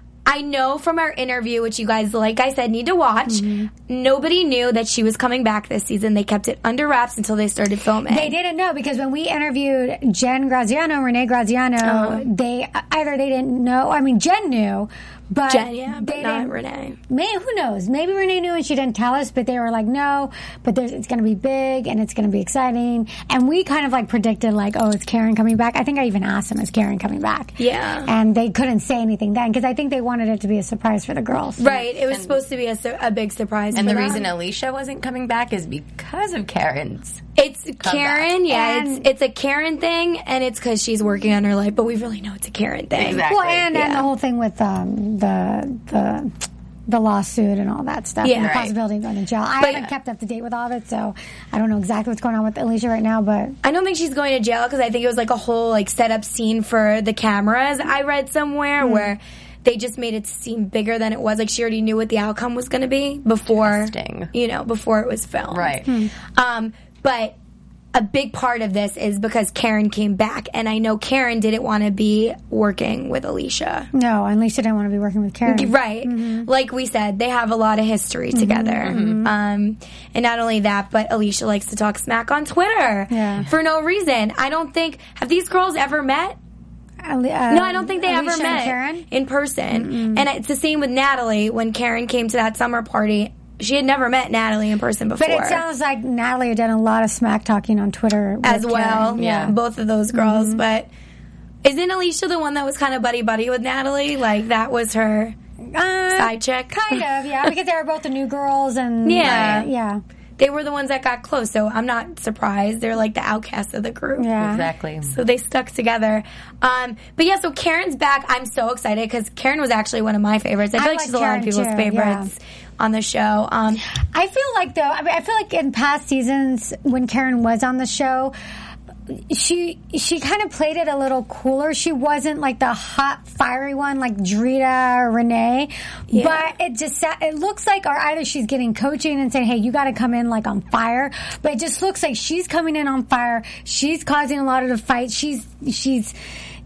Speaker 4: I know from our interview, which you guys, like I said, need to watch,
Speaker 3: Mm-hmm.
Speaker 4: nobody knew that she was coming back this season. They kept it under wraps until they started filming.
Speaker 3: They didn't know because when we interviewed Jen Graziano, Renee Graziano,
Speaker 4: Uh-huh.
Speaker 3: they either they didn't know. I mean, Jen knew, but
Speaker 4: Jen, yeah, but
Speaker 3: they
Speaker 4: not
Speaker 3: didn't-
Speaker 4: Renee.
Speaker 3: May who knows? Maybe Renee knew and she didn't tell us, but they were like, no. But there's, it's going to be big and it's going to be exciting. And we kind of like predicted, like, oh, is Karen coming back? I think I even asked them, is Karen coming back?
Speaker 4: Yeah.
Speaker 3: And they couldn't say anything then because I think they wanted it to be a surprise for the girls.
Speaker 4: Right. It was supposed to be a, su- a big surprise.
Speaker 5: And
Speaker 4: for
Speaker 5: the
Speaker 4: them.
Speaker 5: reason Alicia wasn't coming back is because of Karen's.
Speaker 4: It's Karen, yeah.
Speaker 3: And-
Speaker 4: it's it's a Karen thing, and it's because she's working on her life. But we really know it's a Karen thing.
Speaker 5: Exactly.
Speaker 3: Well, and, and
Speaker 4: Yeah.
Speaker 3: the whole thing with um, the the the lawsuit and all that stuff,
Speaker 4: Yeah.
Speaker 3: and the
Speaker 5: Right.
Speaker 3: possibility of going to jail. I
Speaker 4: But-
Speaker 3: haven't kept up to date with all of it, so I don't know exactly what's going on with Alicia right now. But
Speaker 4: I don't think she's going to jail because I think it was like a whole like set up scene for the cameras. I read somewhere
Speaker 3: Hmm.
Speaker 4: where they just made it seem bigger than it was. Like she already knew what the outcome was going to be before,
Speaker 5: Interesting.
Speaker 4: you know, before it was filmed.
Speaker 5: Right.
Speaker 4: Um, but a big part of this is because Karen came back, and I know Karen didn't want to be working with Alicia.
Speaker 3: no, Alicia didn't want to be working with Karen.
Speaker 4: Right. Like we said, they have a lot of history together. Um, and not only that, but Alicia likes to talk smack on Twitter
Speaker 3: Yeah.
Speaker 4: for no reason. I don't think, have these girls ever met?
Speaker 3: Ali- uh,
Speaker 4: No, I don't think they
Speaker 3: Alicia
Speaker 4: ever
Speaker 3: and
Speaker 4: met
Speaker 3: Karen.
Speaker 4: in person. And it's the same with Natalie. When Karen came to that summer party, she had never met Natalie in person before.
Speaker 3: But it sounds like Natalie had done a lot of smack talking on Twitter with
Speaker 4: as well.
Speaker 3: Karen.
Speaker 5: Yeah.
Speaker 4: Both of those girls. But isn't Alicia the one that was kind of buddy buddy with Natalie? Like that was her
Speaker 3: Uh,
Speaker 4: side chick?
Speaker 3: kind of, yeah, because they were both the new girls, and
Speaker 4: Yeah.
Speaker 3: uh, yeah,
Speaker 4: They were the ones that got close, so I'm not surprised. They're like the outcasts of the group.
Speaker 3: yeah.
Speaker 5: Exactly.
Speaker 4: So they stuck together. Um, but yeah, so Karen's back. I'm so excited because Karen was actually one of my favorites. I feel
Speaker 3: I
Speaker 4: like
Speaker 3: like
Speaker 4: she's a lot of
Speaker 3: Karen
Speaker 4: people's
Speaker 3: too,
Speaker 4: favorites on the show. Um,
Speaker 3: I feel like though, I mean, I feel like in past seasons when Karen was on the show, she she kind of played it a little cooler. She wasn't like the hot, fiery one like Drita or Renee,
Speaker 4: Yeah.
Speaker 3: but it just sa- it looks like, or either she's getting coaching and saying, "Hey, you got to come in like on fire," but it just looks like she's coming in on fire. She's causing a lot of the fight. She's she's.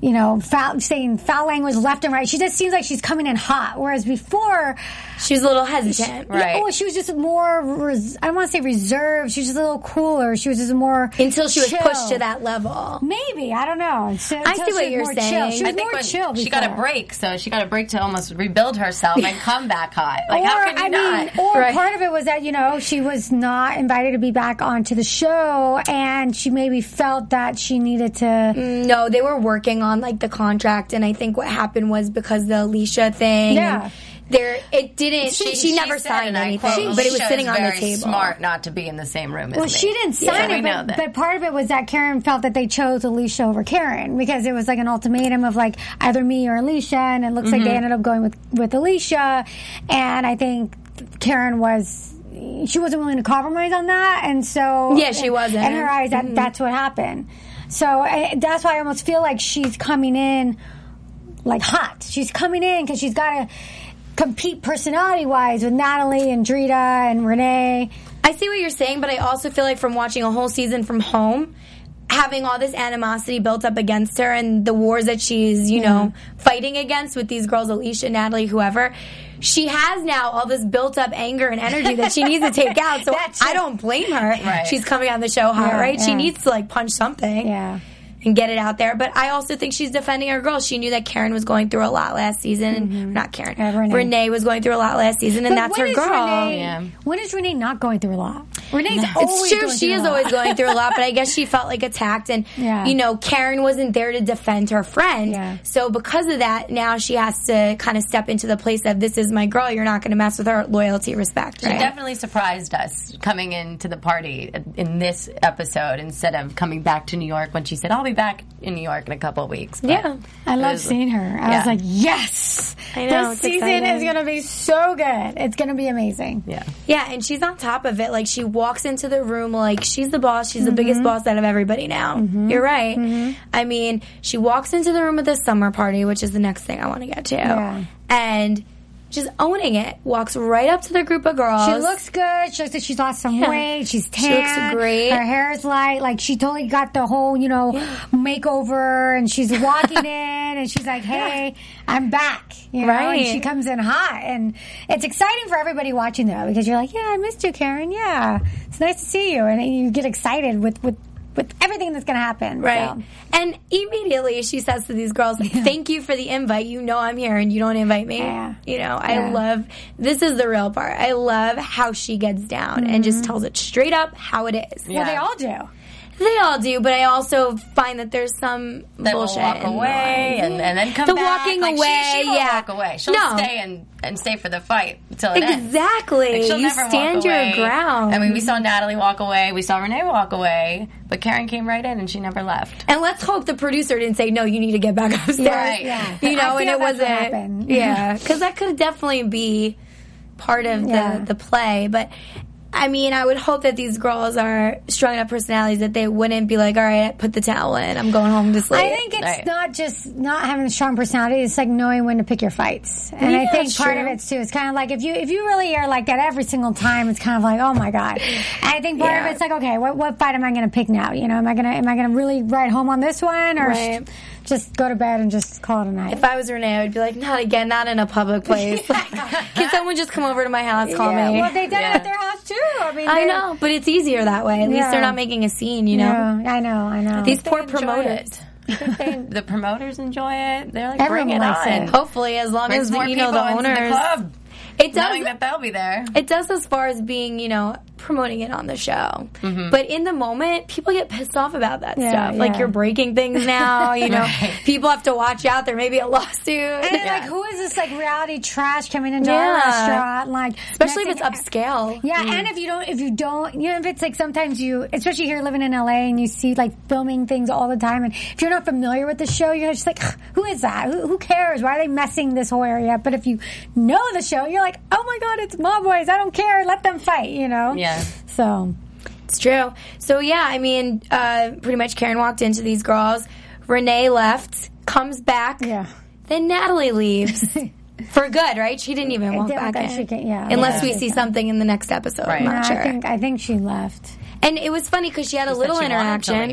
Speaker 3: you know, foul, saying foul language left and right. She just seems like she's coming in hot. Whereas before,
Speaker 4: she was a little hesitant,
Speaker 3: she, right? Yeah, well, she was just more. Res- I don't want to say reserved. She was just a little cooler. She was just more
Speaker 4: until she was
Speaker 3: chill.
Speaker 4: pushed to that level.
Speaker 3: Maybe I don't know. So,
Speaker 4: I see what you're saying.
Speaker 3: Chill. She was
Speaker 5: I think
Speaker 3: more chill. Before.
Speaker 5: She got a break, so she got a break to almost rebuild herself and come back hot. Like
Speaker 3: or,
Speaker 5: how can you
Speaker 3: I
Speaker 5: not?
Speaker 3: Mean, or
Speaker 4: right.
Speaker 3: part of it was that you know she was not invited to be back onto the show, and she maybe felt that she needed to.
Speaker 4: No, they were working on like the contract, and I think what happened was because the Alicia thing.
Speaker 3: Yeah.
Speaker 4: And there, it didn't. She, she,
Speaker 5: she
Speaker 4: never
Speaker 5: said,
Speaker 4: signed anything,
Speaker 5: quote,
Speaker 4: but it was
Speaker 5: Alicia
Speaker 4: sitting
Speaker 5: is
Speaker 4: on the
Speaker 5: very
Speaker 4: table.
Speaker 5: Smart not to be in the same room. As
Speaker 3: Well,
Speaker 5: me.
Speaker 3: she didn't sign
Speaker 5: yeah,
Speaker 3: it,
Speaker 5: we know
Speaker 3: but,
Speaker 5: that.
Speaker 3: but part of it was that Karen felt that they chose Alicia over Karen because it was like an ultimatum of like either me or Alicia, and it looks
Speaker 5: Mm-hmm.
Speaker 3: like they ended up going with with Alicia, and I think Karen was. She wasn't willing to compromise on that, and so
Speaker 4: Yeah, she wasn't.
Speaker 3: In her eyes, that,
Speaker 4: Mm-hmm.
Speaker 3: that's what happened. So I, that's why I almost feel like she's coming in like hot. She's coming in because she's got to compete personality-wise with Natalie and Drita and Renee.
Speaker 4: I see what you're saying, but I also feel like from watching a whole season from home, having all this animosity built up against her and the wars that she's, you
Speaker 3: Yeah.
Speaker 4: know, fighting against with these girls, Alicia, Natalie, whoever, she has now all this built up anger and energy that she needs to take out. So
Speaker 3: That's
Speaker 4: I
Speaker 3: it.
Speaker 4: don't blame her.
Speaker 5: Right.
Speaker 4: She's coming on the show hot,
Speaker 3: Yeah,
Speaker 4: right? She
Speaker 3: yeah.
Speaker 4: needs to like punch something.
Speaker 3: Yeah.
Speaker 4: And get it out there. But I also think she's defending her girls. She knew that Karen was going through a lot last season. And not Karen.
Speaker 3: Uh, Renee.
Speaker 4: Renee was going through a lot last season, and
Speaker 3: But
Speaker 4: that's
Speaker 3: when
Speaker 4: her
Speaker 3: is
Speaker 4: girl.
Speaker 3: Renee,
Speaker 5: Yeah.
Speaker 3: When is Renee not going through a lot? Renee's always
Speaker 4: It's true.
Speaker 3: going
Speaker 4: She
Speaker 3: through
Speaker 4: is
Speaker 3: a lot.
Speaker 4: always going through a lot, but I guess she felt like attacked, and
Speaker 3: Yeah.
Speaker 4: you know, Karen wasn't there to defend her friend.
Speaker 3: Yeah.
Speaker 4: So because of that, now she has to kind of step into the place of this is my girl. You're not going to mess with her. Loyalty, respect.
Speaker 5: She
Speaker 4: Right?
Speaker 5: definitely surprised us coming into the party in this episode instead of coming back to New York when she said, I'll be back in New York in a couple of weeks. But
Speaker 4: Yeah.
Speaker 3: I
Speaker 5: it
Speaker 3: love
Speaker 5: was-
Speaker 3: seeing her. I
Speaker 5: yeah.
Speaker 3: was like, yes!
Speaker 4: I know,
Speaker 3: This
Speaker 4: it's
Speaker 3: season
Speaker 4: exciting.
Speaker 3: is going to be so good. It's going to be amazing.
Speaker 5: Yeah.
Speaker 4: Yeah, and she's on top of it. Like, she walks into the room like she's the boss. She's the biggest boss out of everybody now. You're right. I mean, she walks into the room at the summer party, which is the next thing I want to get to.
Speaker 3: Yeah.
Speaker 4: And just owning it. Walks right up to the group of girls.
Speaker 3: She looks good. She looks like she's lost some
Speaker 4: Yeah.
Speaker 3: weight. She's
Speaker 4: She
Speaker 3: tan.
Speaker 4: looks great.
Speaker 3: Her hair is light. Like, she totally got the whole, you know, makeover. And she's walking in and she's like, hey, I'm back. You know,
Speaker 4: Right.
Speaker 3: and she comes in hot. And it's exciting for everybody watching, though, because you're like, yeah, I missed you, Karen. Yeah. It's nice to see you. And you get excited with, with, with everything that's going to happen.
Speaker 4: Right.
Speaker 3: So.
Speaker 4: And immediately she says to these girls, thank you for the invite. You know I'm here and you don't invite me.
Speaker 3: Yeah.
Speaker 4: You know, I
Speaker 3: Yeah.
Speaker 4: love, this is the real part. I love how she gets down and just tells it straight up how it is.
Speaker 3: Well, they all do.
Speaker 4: They all do, but I also find that there's some
Speaker 5: That will
Speaker 4: bullshit
Speaker 5: walk
Speaker 4: in the
Speaker 5: away
Speaker 4: line.
Speaker 5: and, and then come
Speaker 4: The
Speaker 5: back.
Speaker 4: walking
Speaker 5: Like,
Speaker 4: away,
Speaker 5: she, she won't
Speaker 4: yeah.
Speaker 5: walk away. She'll
Speaker 4: No.
Speaker 5: stay and, and stay for the fight until it ends.
Speaker 4: Exactly.
Speaker 5: Like, she'll
Speaker 4: You
Speaker 5: never
Speaker 4: stand
Speaker 5: walk
Speaker 4: your
Speaker 5: away.
Speaker 4: ground.
Speaker 5: I mean, we saw Natalie walk away. We saw Renee walk away. But Karen came right in and she never left.
Speaker 4: And let's hope the producer didn't say, no, you need to get back upstairs.
Speaker 5: Right.
Speaker 3: Yeah.
Speaker 4: You know,
Speaker 3: I
Speaker 4: and
Speaker 3: feel
Speaker 4: it
Speaker 3: that's what
Speaker 4: wasn't.
Speaker 3: happened.
Speaker 4: Yeah. Because that could definitely be part of
Speaker 3: Yeah.
Speaker 4: the, the play. But, I mean, I would hope that these girls are strong enough personalities that they wouldn't be like, all right, put the towel in. I'm going home to sleep.
Speaker 3: I think it's
Speaker 5: Right.
Speaker 3: not just not having a strong personality. It's like knowing when to pick your fights. And
Speaker 4: Yeah,
Speaker 3: I think
Speaker 4: that's
Speaker 3: part
Speaker 4: true.
Speaker 3: of it too is kind of like if you if you really are like that every single time, it's kind of like, oh my god. And I think part
Speaker 4: Yeah.
Speaker 3: of it's like, okay, what what fight am I going to pick now? You know, am I gonna am I gonna really ride home on this one or
Speaker 4: Right.
Speaker 3: sh- just go to bed and just call it a night?
Speaker 4: If I was Renee, I would be like, not again, not in a public place. Like, can someone just come over to my house, call
Speaker 3: yeah,
Speaker 4: me?
Speaker 3: well, they did it
Speaker 5: Yeah.
Speaker 3: at their house too. I mean,
Speaker 4: I
Speaker 3: they-
Speaker 4: know, but it's easier that way. At least
Speaker 3: Yeah.
Speaker 4: they're not making a scene, you know?
Speaker 3: Yeah, I know, I know.
Speaker 4: These
Speaker 5: They
Speaker 4: poor
Speaker 5: enjoy
Speaker 4: promoters.
Speaker 5: it. the promoters enjoy it. They're like,
Speaker 3: Everyone
Speaker 5: bring it
Speaker 3: likes
Speaker 5: on.
Speaker 3: it.
Speaker 4: Hopefully, as long
Speaker 5: Brings
Speaker 4: as,
Speaker 5: more
Speaker 4: you know,
Speaker 5: people
Speaker 4: the
Speaker 5: into
Speaker 4: owners.
Speaker 5: the club,
Speaker 4: It does.
Speaker 5: knowing that they'll be there.
Speaker 4: It does as far as being, you know, promoting it on the show.
Speaker 5: Mm-hmm.
Speaker 4: But in the moment, people get pissed off about that
Speaker 3: Yeah,
Speaker 4: stuff. Like,
Speaker 3: yeah.
Speaker 4: you're breaking things now, you know.
Speaker 5: Right.
Speaker 4: People have to watch out. There may be a lawsuit.
Speaker 3: And
Speaker 5: Yeah.
Speaker 3: like, who is this like reality trash coming into
Speaker 4: Yeah.
Speaker 3: our restaurant? Like,
Speaker 4: Especially if it's
Speaker 3: nothing-
Speaker 4: upscale.
Speaker 3: Yeah, and if you don't, if you don't, you know, if it's like sometimes you, especially here living in L A and you see like filming things all the time, and if you're not familiar with the show, you're just like, who is that? Who, who cares? Why are they messing this whole area? But if you know the show, you're like, oh my god, it's Mob Boys. I don't care. Let them fight. You know.
Speaker 5: Yeah.
Speaker 3: So.
Speaker 4: It's true. So yeah, I mean, uh, pretty much Karen walked into these girls. Renee left, comes back.
Speaker 3: Yeah.
Speaker 4: Then Natalie leaves. For good, right? She didn't even walk
Speaker 3: didn't
Speaker 4: back
Speaker 3: look like
Speaker 4: in.
Speaker 3: she can- yeah.
Speaker 4: Unless
Speaker 3: Yeah.
Speaker 4: we see something in the next episode.
Speaker 5: Right.
Speaker 4: I'm
Speaker 3: No,
Speaker 4: not sure.
Speaker 3: I think I think she left.
Speaker 4: And it was funny because she had a
Speaker 5: She said
Speaker 4: little
Speaker 5: she wanted to
Speaker 4: interaction.
Speaker 5: leave.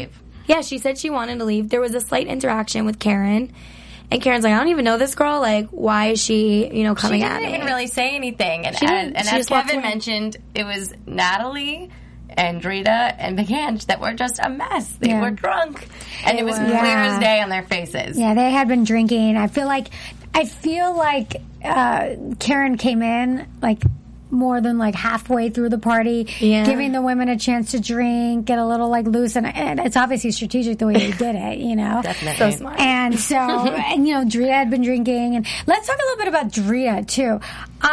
Speaker 4: Yeah, she said she wanted to leave. There was a slight interaction with Karen. And Karen's like, I don't even know this girl. Like, why is she, you know, coming
Speaker 5: she
Speaker 4: at me?
Speaker 5: She didn't even really say anything. And,
Speaker 4: She
Speaker 5: and,
Speaker 4: didn't.
Speaker 5: and
Speaker 4: She
Speaker 5: as
Speaker 4: just walked
Speaker 5: Kevin
Speaker 4: away.
Speaker 5: mentioned, it was Natalie and Drita and Beganj that were just a mess. They
Speaker 3: Yeah.
Speaker 5: were drunk. And it was
Speaker 3: were.
Speaker 5: clear
Speaker 3: Yeah.
Speaker 5: as day on their faces.
Speaker 3: Yeah, they had been drinking. I feel like, I feel like uh, Karen came in, like, more than like halfway through the party,
Speaker 4: Yeah.
Speaker 3: giving the women a chance to drink, get a little like loose, and, and it's obviously strategic the way they did it, you know.
Speaker 5: Definitely.
Speaker 4: So smart.
Speaker 3: And so, and you know, Drita had been drinking, and let's talk a little bit about Drita too.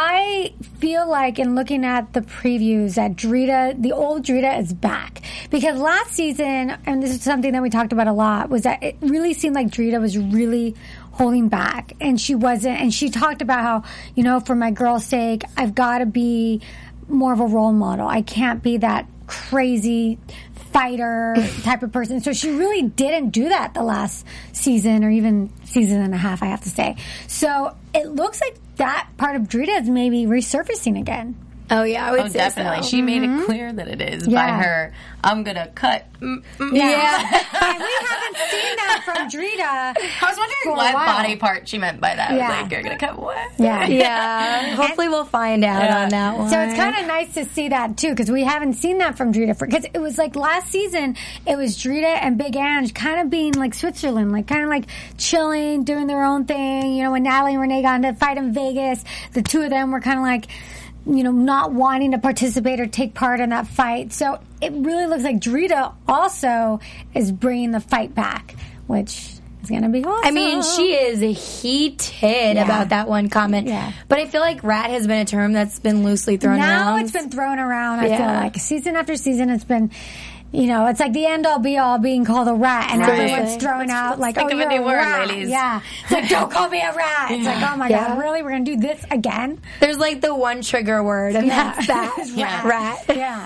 Speaker 3: I feel like in looking at the previews that Drita, the old Drita, is back because last season, and this is something that we talked about a lot, was that it really seemed like Drita was really holding back, and she wasn't. And she talked about how, you know, for my girl's sake, I've got to be more of a role model. I can't be that crazy fighter type of person. So she really didn't do that the last season or even season and a half, I have to say. So it looks like that part of Drita is maybe resurfacing again.
Speaker 4: Oh, yeah, I would
Speaker 5: Oh,
Speaker 4: say
Speaker 5: definitely.
Speaker 4: so.
Speaker 5: She made it clear that it is by
Speaker 3: Yeah.
Speaker 5: her, I'm going to cut. Mm, mm.
Speaker 3: Yeah. And we haven't seen that from Drita.
Speaker 5: I was wondering
Speaker 3: For a
Speaker 5: what
Speaker 3: while.
Speaker 5: body part she meant by that. I
Speaker 3: Yeah.
Speaker 5: was like, you're going to cut what?
Speaker 3: Yeah.
Speaker 4: Yeah, hopefully we'll find out
Speaker 5: Yeah.
Speaker 4: on that one.
Speaker 3: So it's kind of nice to see that too, because we haven't seen that from Drita. Because it was like last season, it was Drita and Big Ange kind of being like Switzerland, like kind of like chilling, doing their own thing. You know, when Natalie and Renee got into a fight in Vegas, the two of them were kind of like, you know, not wanting to participate or take part in that fight. So it really looks like Drita also is bringing the fight back, which is going to be awesome.
Speaker 4: I mean, she is heated
Speaker 3: Yeah.
Speaker 4: about that one comment.
Speaker 3: Yeah.
Speaker 4: But I feel like rat has been a term that's been loosely thrown
Speaker 3: now
Speaker 4: around.
Speaker 3: it's been thrown around. I
Speaker 4: Yeah.
Speaker 3: feel like season after season, it's been, you know, it's like the end all be all being called a rat, and
Speaker 5: Right.
Speaker 3: everyone's throwing out like,
Speaker 5: think
Speaker 3: "Oh,
Speaker 5: of a
Speaker 3: you're
Speaker 5: new
Speaker 3: a
Speaker 5: word,
Speaker 3: rat."
Speaker 5: ladies.
Speaker 3: Yeah, it's like, "Don't call me a rat." It's like, "Oh my
Speaker 4: Yeah.
Speaker 3: god, really? We're gonna do this again?"
Speaker 4: There's like the one trigger word, and
Speaker 3: Yeah.
Speaker 4: that's that.
Speaker 5: Yeah.
Speaker 4: Rat.
Speaker 3: Yeah,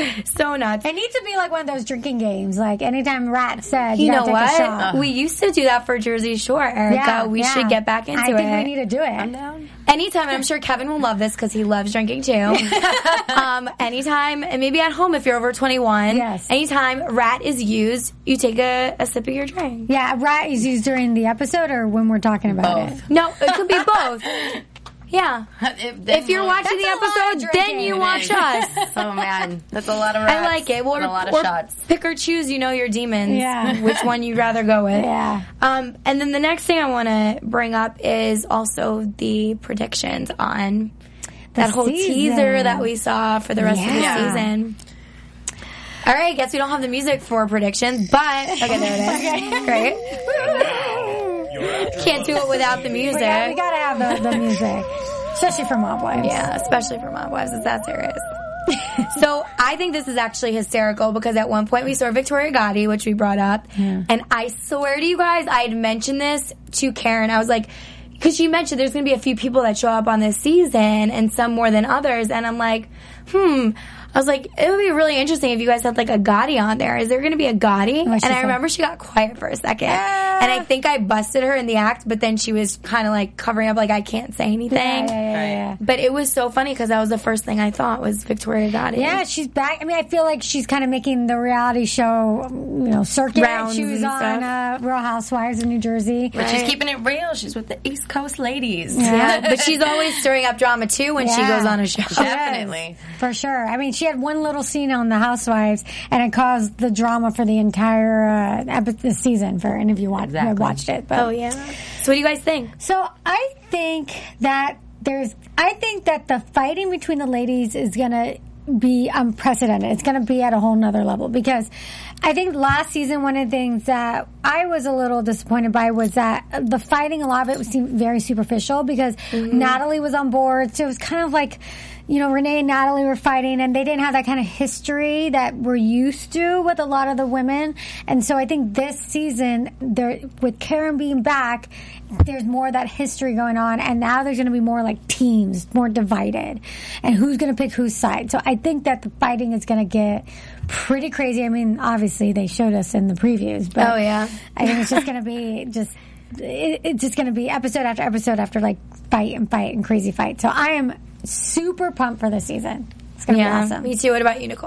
Speaker 4: So nuts.
Speaker 3: it needs to be like one of those drinking games. Like anytime rat said,
Speaker 4: You
Speaker 3: you,
Speaker 4: know
Speaker 3: gotta take
Speaker 4: what?
Speaker 3: a shot.
Speaker 4: We used to do that for Jersey Shore, Erica.
Speaker 3: Yeah,
Speaker 4: we
Speaker 3: yeah.
Speaker 4: should get back into
Speaker 3: I
Speaker 4: it.
Speaker 3: think we need to do it.
Speaker 5: I'm down.
Speaker 4: Anytime, and I'm sure Kevin will love this because he loves drinking too. um, anytime, and maybe at home if you're over twenty-one.
Speaker 3: Yes.
Speaker 4: Anytime rat is used, you take a, a sip of your drink.
Speaker 3: Yeah, rat is used during the episode or when we're talking about
Speaker 5: Both.
Speaker 3: it.
Speaker 4: No, it could be both. Yeah.
Speaker 5: If,
Speaker 4: If you're watching
Speaker 3: That's
Speaker 4: the
Speaker 3: a lot of
Speaker 4: episode, then
Speaker 3: drinking.
Speaker 4: you watch us.
Speaker 5: Oh man, that's a lot of rats.
Speaker 4: I like it. Well,
Speaker 5: and a lot of
Speaker 4: or
Speaker 5: shots.
Speaker 4: pick or choose, you know, your demons.
Speaker 3: Yeah.
Speaker 4: Which one you'd rather go with.
Speaker 3: Yeah.
Speaker 4: Um, and then the next thing I want to bring up is also the predictions on that whole
Speaker 3: season.
Speaker 4: teaser that we saw for the rest
Speaker 3: Yeah.
Speaker 4: of the season. All right, guess we don't have the music for predictions, but okay, there it is. Great. Can't do it without the music.
Speaker 3: We, got, we gotta have the, the music, especially for Mob Wives.
Speaker 4: Yeah, especially for Mob Wives, it's that serious. So I think this is actually hysterical because at one point we saw Victoria Gotti, which we brought up, and I swear to you guys, I had mentioned this to Karen. I was like, because she mentioned there's going to be a few people that show up on this season and some more than others, and I'm like, hmm. I was like, it would be really interesting if you guys had like a Gotti on there. Is there going to be a Gotti?
Speaker 3: Oh,
Speaker 4: and
Speaker 3: she's
Speaker 4: I
Speaker 3: like-
Speaker 4: remember she got quiet for a second, and I think I busted her in the act, but then she was kind of like covering up, like I can't say anything.
Speaker 3: Yeah, yeah, yeah, yeah.
Speaker 4: But it was so funny because that was the first thing I thought was Victoria Gotti.
Speaker 3: Yeah, she's back. I mean, I feel like she's kind of making the reality show, you know, circuit.
Speaker 4: Rounds
Speaker 3: She was
Speaker 4: and
Speaker 3: on uh, Real Housewives of New Jersey.
Speaker 5: But she's keeping it real. She's with the East Coast ladies.
Speaker 4: Yeah, but she's always stirring up drama too when she
Speaker 3: Yeah.
Speaker 4: goes on a show.
Speaker 5: Definitely.
Speaker 3: For sure. I mean, she had one little scene on The Housewives, and it caused the drama for the entire uh, epi- season for any of you watch- who have
Speaker 5: Exactly.
Speaker 3: watched it. But
Speaker 4: Oh yeah. So what do you guys think?
Speaker 3: So I think that there's, I think that the fighting between the ladies is going to be unprecedented. It's going to be at a whole nother level because I think last season, one of the things that I was a little disappointed by was that the fighting, a lot of it seemed very superficial because Natalie was on board. So it was kind of like, you know, Renee and Natalie were fighting and they didn't have that kind of history that we're used to with a lot of the women. And so I think this season, there, with Karen being back, there's more of that history going on. And now there's going to be more like teams, more divided. And who's going to pick whose side. So I think that the fighting is going to get pretty crazy. I mean, obviously they showed us in the previews. But
Speaker 4: Oh, yeah.
Speaker 3: I think it's just going to be just... It, it's just going to be episode after episode after like fight and fight and crazy fight. So I am super pumped for this season. It's going to
Speaker 4: Yeah,
Speaker 3: be awesome.
Speaker 4: me too. What about you, Nicole?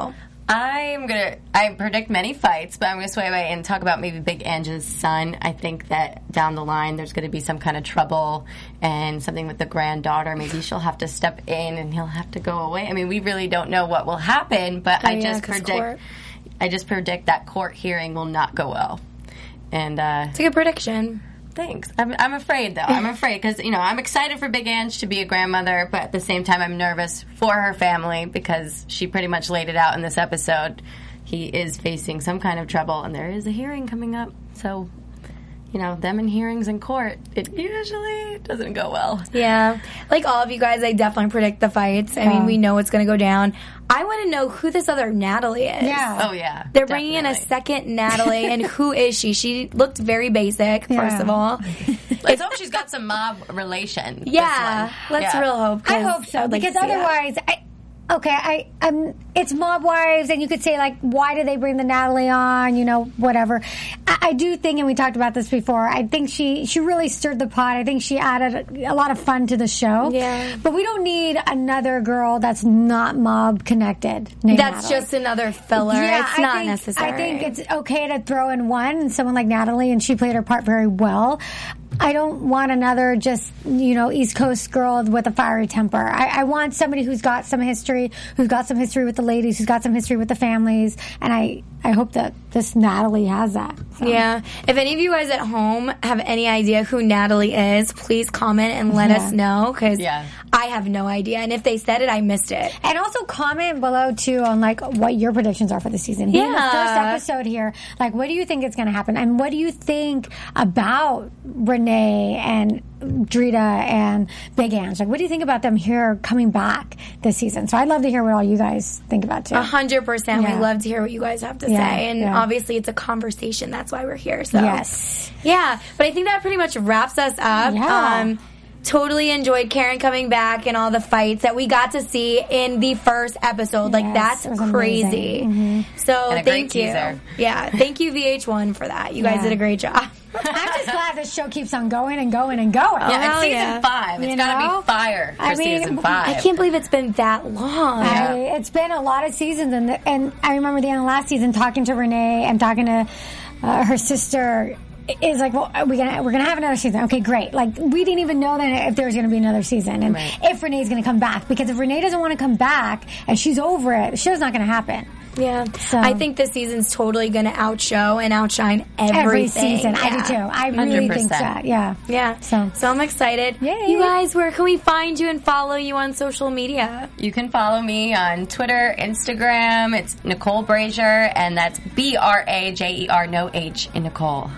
Speaker 5: I'm gonna. I predict many fights, but I'm gonna sway away and talk about maybe Big Angie's son. I think that down the line there's gonna be some kind of trouble and something with the granddaughter. Maybe she'll have to step in and he'll have to go away. I mean, we really don't know what will happen, but
Speaker 4: Oh,
Speaker 5: I
Speaker 4: yeah,
Speaker 5: just
Speaker 4: 'cause
Speaker 5: predict.
Speaker 4: court.
Speaker 5: I just predict that court hearing will not go well. And uh,
Speaker 4: It's a good prediction.
Speaker 5: Thanks. I'm, I'm afraid, though. I'm afraid because, you know, I'm excited for Big Ange to be a grandmother, but at the same time, I'm nervous for her family because she pretty much laid it out in this episode. He is facing some kind of trouble, and there is a hearing coming up. So, you know, them in hearings in court, it usually doesn't go well.
Speaker 4: Yeah. Like all of you guys, I definitely predict the fights. I mean,
Speaker 3: Yeah.
Speaker 4: we know what's going to go down. I want to know who this other Natalie is.
Speaker 3: Yeah.
Speaker 5: Oh, yeah.
Speaker 4: They're bringing in a
Speaker 5: definitely.
Speaker 4: second Natalie, and who is she? She looked very basic,
Speaker 3: Yeah.
Speaker 4: first of all.
Speaker 5: Let's hope she's got some mob relation. this
Speaker 4: Yeah,
Speaker 5: one.
Speaker 4: let's
Speaker 5: Yeah.
Speaker 4: real hope.
Speaker 3: I
Speaker 4: 'cause
Speaker 3: hope so
Speaker 4: I'd like
Speaker 3: because
Speaker 4: to see that.
Speaker 3: otherwise, I, okay, I um, it's Mob Wives, and you could say like, why did they bring the Natalie on? You know, whatever. I, I do think, and we talked about this before. I think she she really stirred the pot. I think she added a, a lot of fun to the show.
Speaker 4: Yeah.
Speaker 3: but we don't need another girl that's not mob connected. named
Speaker 4: That's
Speaker 3: Natalie.
Speaker 4: just another filler.
Speaker 3: Yeah,
Speaker 4: it's
Speaker 3: I
Speaker 4: not
Speaker 3: think,
Speaker 4: necessary.
Speaker 3: I think it's okay to throw in one, someone like Natalie, and she played her part very well. I don't want another just, you know, East Coast girl with a fiery temper. I, I want somebody who's got some history, who's got some history with the ladies, who's got some history with the families, and I, I hope that this Natalie has that. So.
Speaker 4: Yeah. If any of you guys at home have any idea who Natalie is, please comment and let
Speaker 3: Yeah.
Speaker 4: us know, because
Speaker 5: Yeah.
Speaker 4: I have no idea. And if they said it, I missed it.
Speaker 3: And also comment below too on like what your predictions are for the season. Being the
Speaker 4: Yeah.
Speaker 3: first episode here, like what do you think is going to happen, and what do you think about Renee and Drita and Big Ange? Like, what do you think about them here coming back this season? So I'd love to hear what all you guys think about too.
Speaker 4: A hundred percent.
Speaker 3: Yeah.
Speaker 4: We love to hear what you guys have to
Speaker 3: Yeah,
Speaker 4: say. And
Speaker 3: yeah.
Speaker 4: obviously it's a conversation. That's why we're here. So
Speaker 3: Yes.
Speaker 4: Yeah. But I think that pretty much wraps us up.
Speaker 3: Yeah.
Speaker 4: Um, totally enjoyed Karen coming back and all the fights that we got to see in the first episode. Like,
Speaker 3: Yes, it
Speaker 4: that's
Speaker 3: was
Speaker 4: crazy.
Speaker 3: amazing.
Speaker 4: So
Speaker 5: And a
Speaker 4: thank
Speaker 5: great
Speaker 4: you.
Speaker 5: teaser.
Speaker 4: Yeah. Thank you, V H one, for that. You guys
Speaker 3: Yeah.
Speaker 4: did a great job.
Speaker 3: I'm just glad this show keeps on going and going and going.
Speaker 5: Yeah,
Speaker 4: hell
Speaker 5: it's season
Speaker 4: yeah.
Speaker 5: five. It's
Speaker 3: You
Speaker 5: got to
Speaker 3: know?
Speaker 5: be fire for
Speaker 3: I mean,
Speaker 5: season five.
Speaker 4: I can't believe it's been that long.
Speaker 3: I, it's been a lot of seasons, and the, and I remember the end of last season talking to Renee and talking to uh, her sister. Is like, well, we're gonna we're gonna have another season. Okay, great. Like, we didn't even know that if there was gonna be another season, and
Speaker 5: Right.
Speaker 3: if Renee's gonna come back. Because if Renee doesn't want to come back and she's over it, the show's not gonna happen.
Speaker 4: Yeah.
Speaker 3: So-
Speaker 4: I think this season's totally going to outshow and outshine everything.
Speaker 3: Every season, I do
Speaker 4: Yeah.
Speaker 3: too. I really
Speaker 5: one hundred
Speaker 3: think
Speaker 5: percent.
Speaker 3: that. Yeah,
Speaker 4: Yeah.
Speaker 3: So-
Speaker 4: so I'm excited.
Speaker 3: Yay.
Speaker 4: You guys, where can we find you and follow you on social media?
Speaker 5: You can follow me on Twitter, Instagram. It's Nicole Brazier, and that's B R A J E R, no H in Nicole.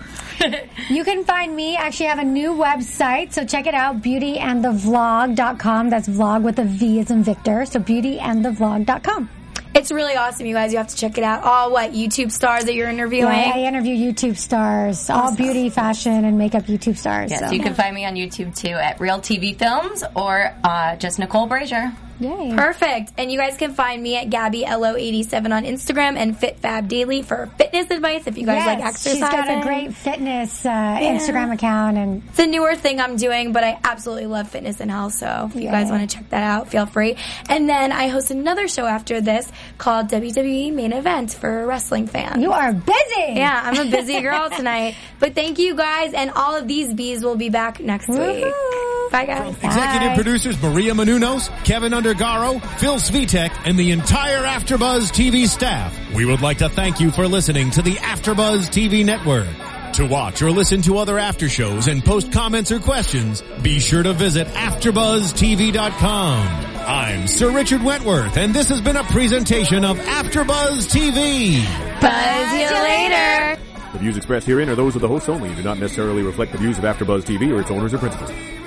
Speaker 3: You can find me. I actually have a new website, so check it out, beauty and the vlog dot com. That's vlog with a V as in Victor, so beauty and the vlog dot com.
Speaker 4: It's really awesome, you guys. You have to check it out. All what YouTube stars that you're interviewing.
Speaker 3: I, I interview YouTube stars, all beauty, fashion, and makeup YouTube stars.
Speaker 5: Yes,
Speaker 3: so.
Speaker 5: you can find me on YouTube too at Real T V Films or uh, just Nicole Brazier.
Speaker 3: Yay.
Speaker 4: Perfect. And you guys can find me at Gabby L O eighty-seven on Instagram and FitFab Daily for fitness advice if you guys
Speaker 3: Yes,
Speaker 4: like exercising.
Speaker 3: she's got a great fitness uh, Instagram account, and
Speaker 4: It's a newer thing I'm doing, but I absolutely love fitness and health, so if you
Speaker 3: Yay.
Speaker 4: guys want to check that out, feel free. And then I host another show after this called W W E Main Event for wrestling fans.
Speaker 3: you are busy.
Speaker 4: Yeah, I'm a busy girl tonight. But thank you guys, and all of these bees will be back next week.
Speaker 3: Woohoo.
Speaker 4: Bye, guys.
Speaker 2: Executive
Speaker 3: Bye.
Speaker 2: producers Maria Menounos, Kevin Undergaro, Phil Svitek, and the entire AfterBuzz T V staff. We would like to thank you for listening to the AfterBuzz T V network. To watch or listen to other after shows and post comments or questions, be sure to visit after buzz T V dot com. I'm Sir Richard Wentworth, and this has been a presentation of AfterBuzz T V.
Speaker 4: Buzz you later.
Speaker 7: The views expressed herein are those of the hosts only and do not necessarily reflect the views of AfterBuzz T V or its owners or principals.